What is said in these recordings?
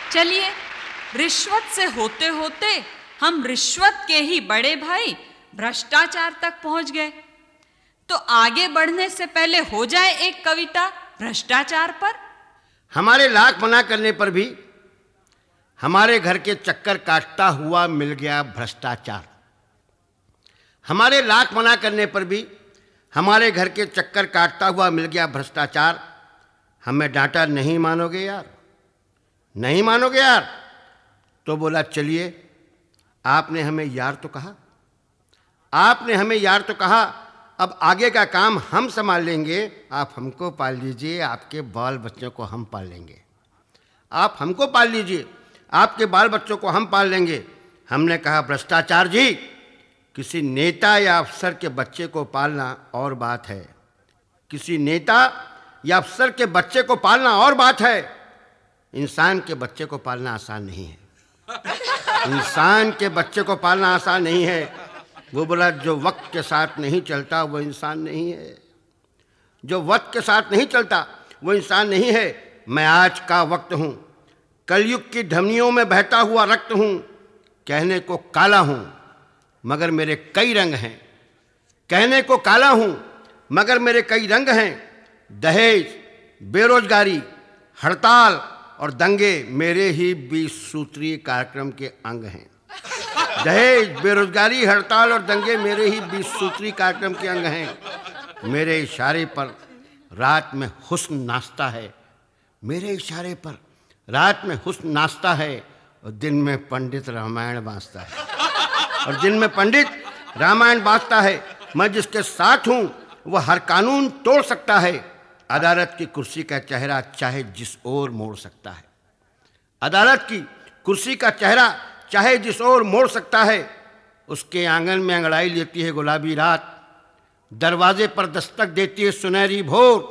चलिए, रिश्वत से होते होते हम रिश्वत के ही बड़े भाई भ्रष्टाचार तक पहुंच गए। तो आगे बढ़ने से पहले हो जाए एक कविता भ्रष्टाचार पर। हमारे लाख मना करने पर भी हमारे घर के चक्कर काटता हुआ मिल गया भ्रष्टाचार। हमारे लाख मना करने पर भी हमारे घर के चक्कर काटता हुआ मिल गया भ्रष्टाचार। हमें डांटा, नहीं मानोगे यार, नहीं मानोगे यार। तो बोला चलिए, आपने हमें यार तो कहा, आपने हमें यार तो कहा, अब आगे का काम हम संभाल लेंगे। आप हमको पाल लीजिए, आपके बाल बच्चों को हम पाल लेंगे। आप हमको पाल लीजिए, आपके बाल बच्चों को हम पाल लेंगे। हमने कहा भ्रष्टाचार जी, किसी नेता या अफसर के बच्चे को पालना और बात है, किसी नेता या अफसर के बच्चे को पालना और बात है। इंसान के बच्चे को पालना आसान नहीं है, इंसान के बच्चे को पालना आसान नहीं है। वो बोला जो वक्त के साथ नहीं चलता वो इंसान नहीं है, जो वक्त के साथ नहीं चलता वो इंसान नहीं है। मैं आज का वक्त हूँ, कलयुग की धमनियों में बहता हुआ रक्त हूँ। कहने को काला हूँ मगर मेरे कई रंग हैं, कहने को काला हूँ मगर मेरे कई रंग हैं। दहेज, बेरोजगारी, हड़ताल और दंगे मेरे ही 20 सूत्रीय कार्यक्रम के अंग हैं। दहेज, बेरोजगारी, हड़ताल और दंगे मेरे ही 20 सूत्रीय कार्यक्रम के अंग हैं। मेरे इशारे पर रात में हुस्न नाचता है, मेरे इशारे पर रात में हुस्न नाचता है। और दिन में पंडित रामायण बाँचता है, और दिन में पंडित रामायण बाँचता है। मैं जिसके साथ हूँ वह हर कानून तोड़ सकता है। अदालत की कुर्सी का चेहरा चाहे जिस ओर मोड़ सकता है, अदालत की कुर्सी का चेहरा चाहे जिस ओर मोड़ सकता है। उसके आंगन में अंगड़ाई लेती है गुलाबी रात, दरवाजे पर दस्तक देती है सुनहरी भोर।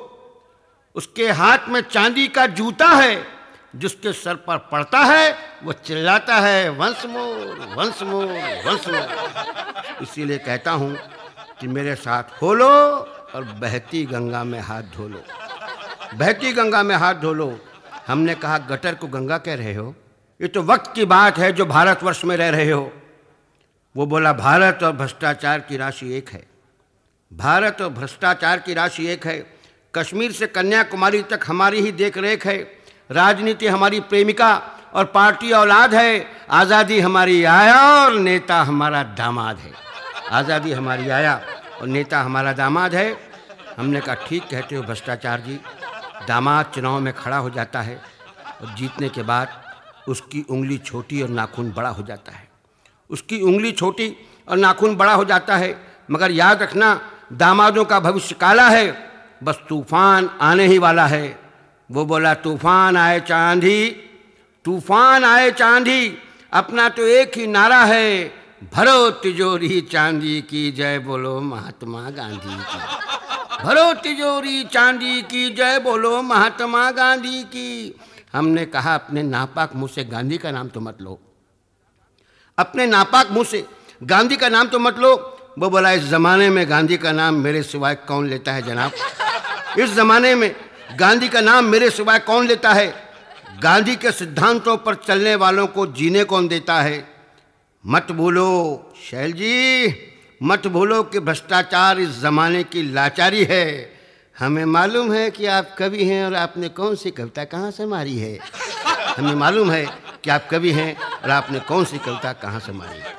उसके हाथ में चांदी का जूता है, जिसके सर पर पड़ता है वो चिल्लाता है once more, once more, once more. इसीलिए कहता हूँ कि मेरे साथ हो लो और बहती गंगा में हाथ धो लो, बहती गंगा में हाथ धो लो। हमने कहा गटर को गंगा कह रहे हो, ये तो वक्त की बात है जो भारतवर्ष में रह रहे हो। वो बोला भारत और भ्रष्टाचार की राशि एक है, भारत और भ्रष्टाचार की राशि एक है। कश्मीर से कन्याकुमारी तक हमारी ही देख रेख है। राजनीति हमारी प्रेमिका और पार्टी औलाद है। आज़ादी हमारी आया और नेता हमारा दामाद है, आज़ादी हमारी आया और नेता हमारा दामाद है। हमने कहा ठीक कहते हो भ्रष्टाचार जी। दामाद चुनाव में खड़ा हो जाता है और जीतने के बाद उसकी उंगली छोटी और नाखून बड़ा हो जाता है, उसकी उंगली छोटी और नाखून बड़ा हो जाता है। मगर याद रखना दामादों का भविष्य काला है, बस तूफान आने ही वाला है। वो बोला तूफान आए चांदी, तूफान आए चांदी, अपना तो एक ही नारा है, भरो तिजोरी चांदी की जय बोलो महात्मा गांधी की, भरो तिजोरी चांदी की जय बोलो महात्मा गांधी की। हमने कहा अपने नापाक मुंह से गांधी का नाम तो मत लो, अपने नापाक मुंह से गांधी का नाम तो मत लो। वो बोला इस जमाने में गांधी का नाम मेरे सिवाय कौन लेता है जनाब, इस जमाने में गांधी का नाम मेरे सिवाय कौन लेता है। गांधी के सिद्धांतों पर चलने वालों को जीने कौन देता है। मत भूलो शैल जी, मत भूलो कि भ्रष्टाचार इस जमाने की लाचारी है। हमें मालूम है कि आप कवि हैं और आपने कौन सी कविता कहाँ से मारी है, हमें मालूम है कि आप कवि हैं और आपने कौन सी कविता कहाँ से मारी है।